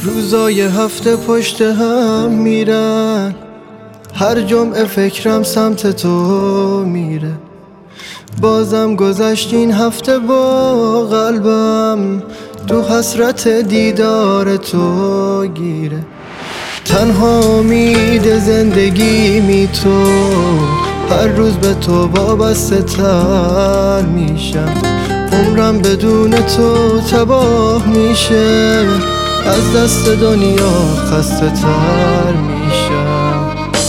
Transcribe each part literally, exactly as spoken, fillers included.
روزای هفته پشت هم میرن، هر جمعه فکرم سمت تو میره. بازم گذشت این هفته با قلبم تو حسرت دیدار تو گیره. تنها امید زندگی می تو، هر روز به تو وابسته تر میشم. عمرم بدون تو تباه میشه، از دست دنیا خسته تر میشم.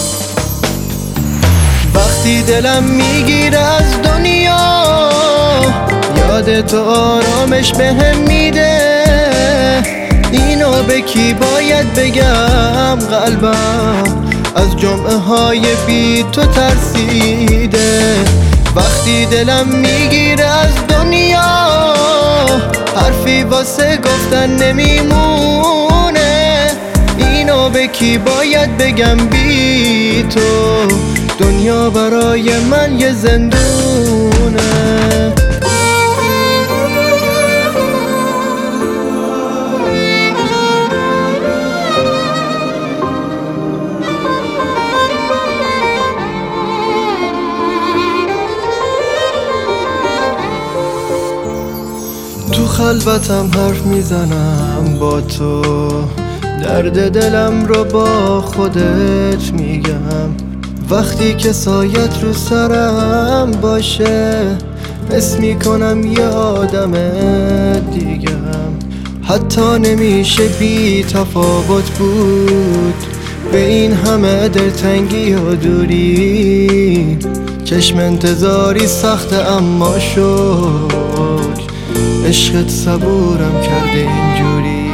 وقتی دلم میگیره از دنیا، یاد تو آرامش بهم میده. اینو به کی باید بگم؟ قلبم از جمعه های بی تو ترسیده. وقتی دلم میگیره از دنیا، حرفی واسه گفتن نمیمونه. اینو به کی باید بگم بی تو، دنیا برای من یه زندونه. تو خلوتم حرف میزنم با تو، درد دلم رو با خودت میگم. وقتی که سایت رو سرم باشه، حس میکنم یه آدم دیگم. حتی نمیشه بی تفاوت بود به این همه دلتنگی و دوری. چشم انتظاری سخته اما شکر، عشقت صبورم کرده اینجوری.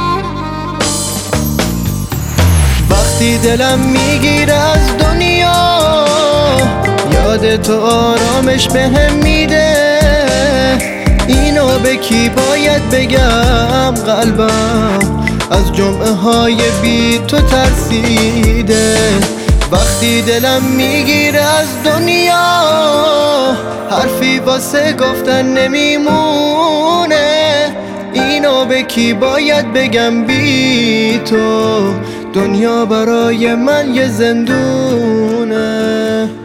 وقتی دلم میگیره از دنیا، یاد تو آرامش بهم میده. اینو به کی باید بگم؟ قلبم از جمعه های بی تو ترسیده. وقتی دلم میگیره از دنیا، حرفی واسه گفتن نمیمونه. اینو به کی باید بگم بی تو، دنیا برای من یه زندونه.